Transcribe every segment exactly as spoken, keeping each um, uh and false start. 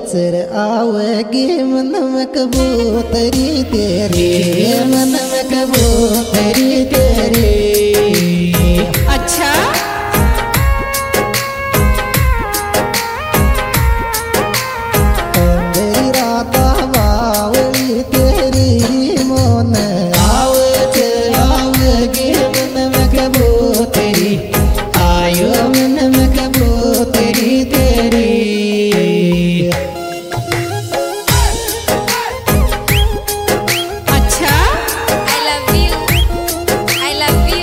बचर आवेगी मन में कबूतरी तेरी, मन में कबूतरी तेरी। अच्छा मेरी राता बावली तेरी मोन आवे चे आवेगी मन में कबूतरी, आयो मन में कबूतरी तेरी। अच्छा I love you, I love you।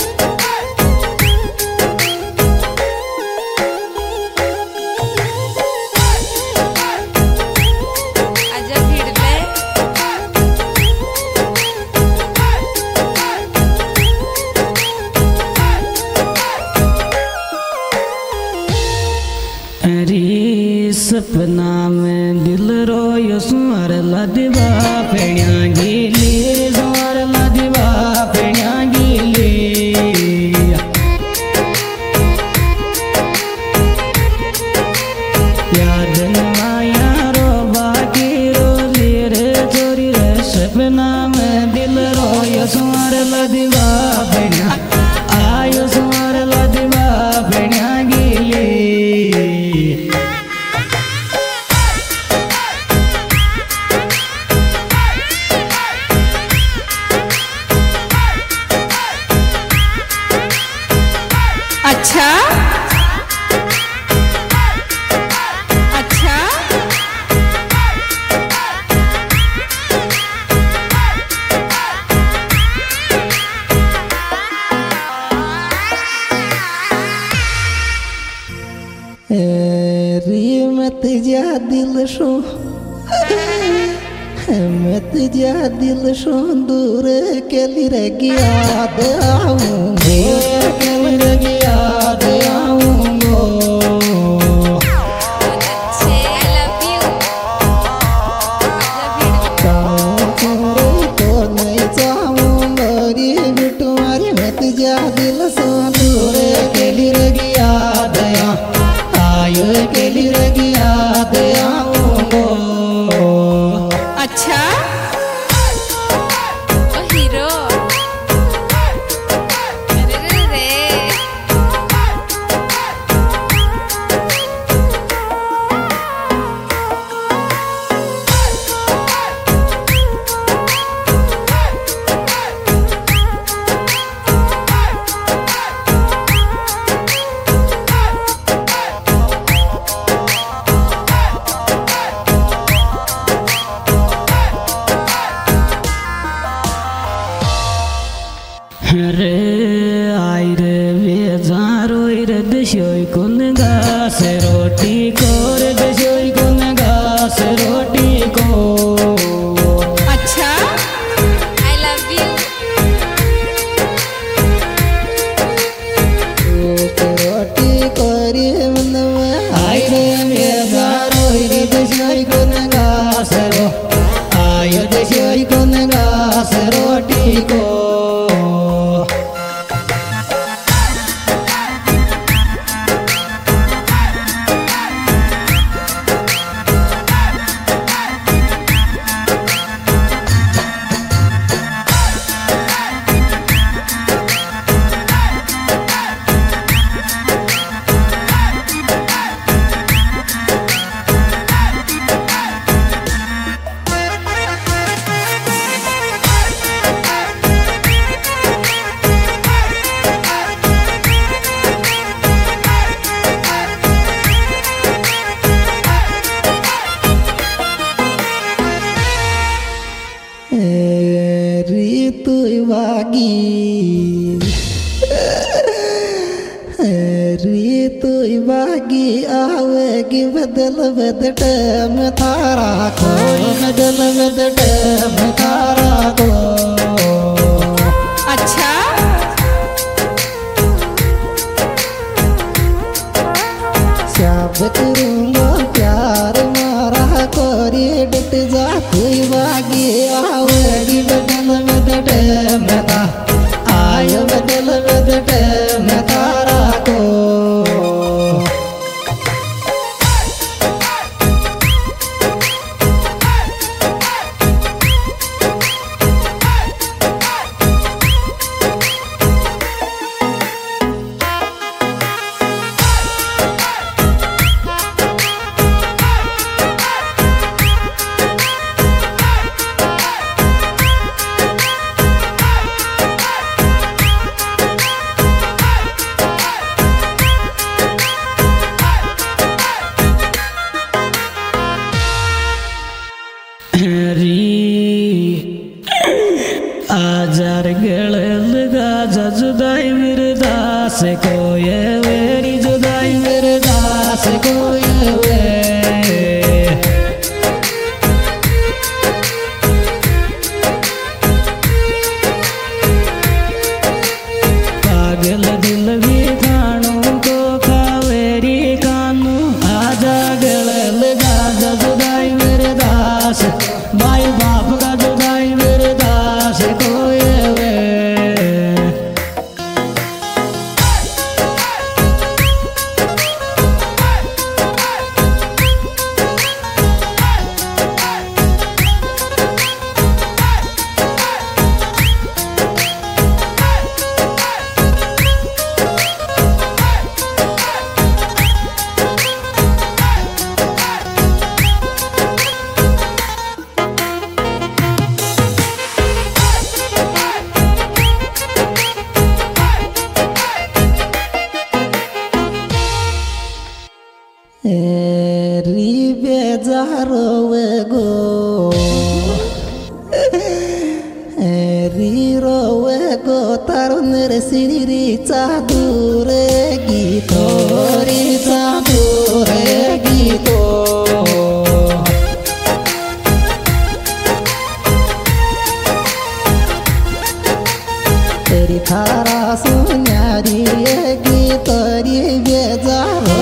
आजा भिड़ले अरे सपना में दिल रोयो सुअर लदवा पेड़िया गीली, सुअर लदवा पेड़िया गीली। याद नया रो बाकी रोली रे चोरी रे, सपना में दिल रोयो सुअर लदवा पेड़िया, आयो सुअर लदवा पेड़िया गीली। अच्छा अच्छा री मत जा दिल शो मत जा दिल शो दूर के लिए याद आऊंगी, के लिए याद आऊंगो। अच्छे I love you। आजा भिड़ले तो नहीं चाहूंगा रे तुम्हारी मत जा दिल शो दूर के लिए याद आयो, के लिए याद आऊंगो। अच्छा ओ हीरो अरे रे रे रे आई रे बेजारो रे दशोई कुन घास रोटी को रे दशोई कुन घास रोटी को। अच्छा I love you। रोटी करी मन में आई रे बेजारो रे दशोई कुन घास रो, आयो दशोई कुन घास रोटी को। ऋतु वागी ऋतु वागी आवेगी बदल बदट में तारा को, बदल बदट में तारा को। अच्छा सब करूंगा प्यार मारा कोरी डट जा कोई वागी आवेगी बदल बदट में ता, आयो बदल बदट में तारा को। दास को ये मेरी जुदाई मेरे दास को ये वे पागल दिल भी खानू को खावेरी कानू आजा गले लगा जा जुदाई मेरे दास भाई बाप का जुदाई मेरे दास को ये वे री बेजारो गो री रोवे गो तारुनेर सिरी चादूर गीतो री चादूर गीतो तेरी थारा सुन्यारी गीतो री बेजारो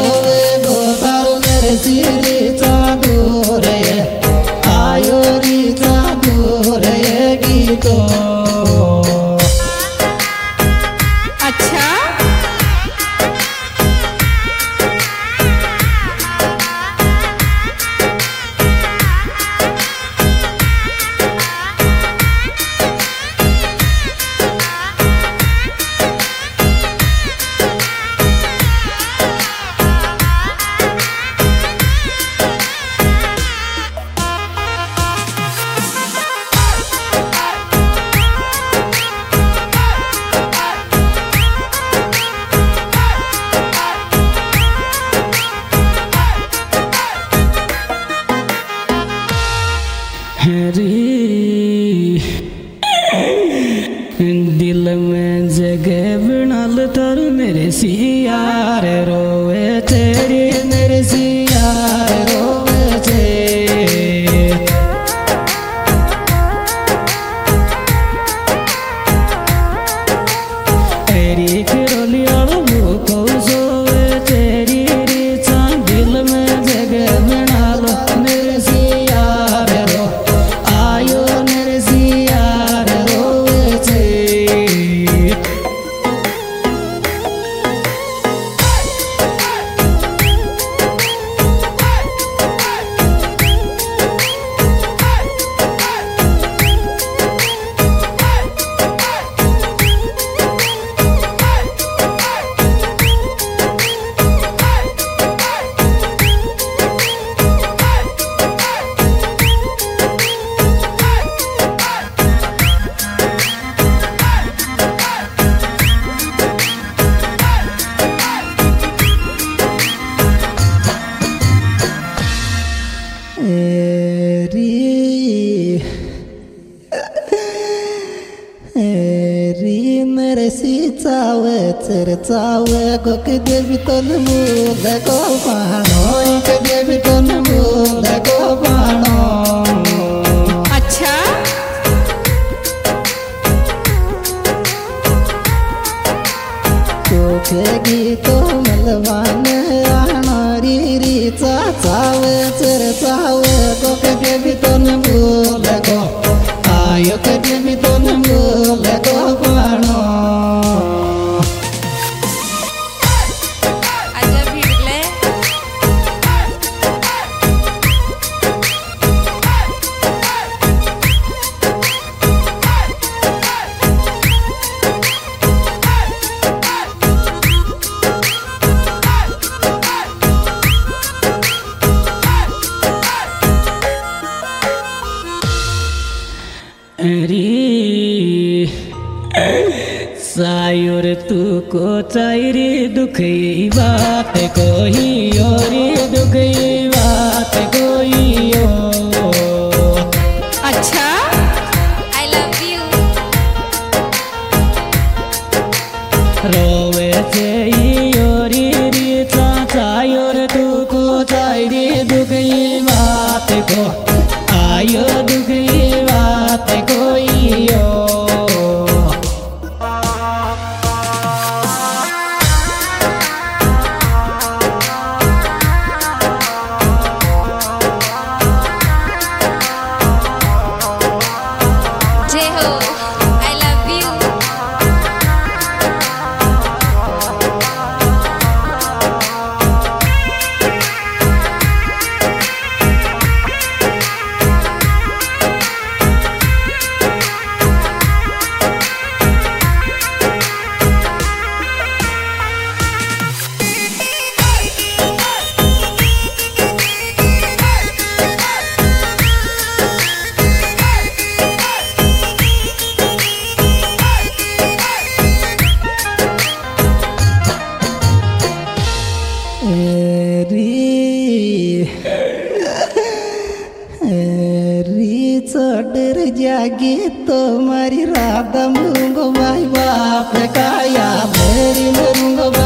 सिरी चादूर आयो री चादूर गीतो अच्छा दिल में जगह बनाल तर मेरे सियार रोवे तेरी मेरे सियार रोवे थे तेरी किरोली को सोवे तेरी रीचा दिल में जगह बनाल मेरे सियार रो आयो मेरे सियार रोवे थे सी चावे चर चावे को के देवी तन मूल को पानो के देवी तन मूल को पानो अच्छा तो के गीतो मलवान आनारी री चा चावे चर चावे को के देवी तन मूल को आयो के देवी तन मूल को पानो सायोर तू को चायरी दुखी बात कोई और दुखी बात कोई और अच्छा I love you रो रोवे से योरी री चाचायोर दुखो चायरी दुखी बात को आयो दुखी बात कोई यो जय हो आई लव यू री चढ़ जागी तुम्हारी राधा मुंगो भाई बाप का याद री मुंगो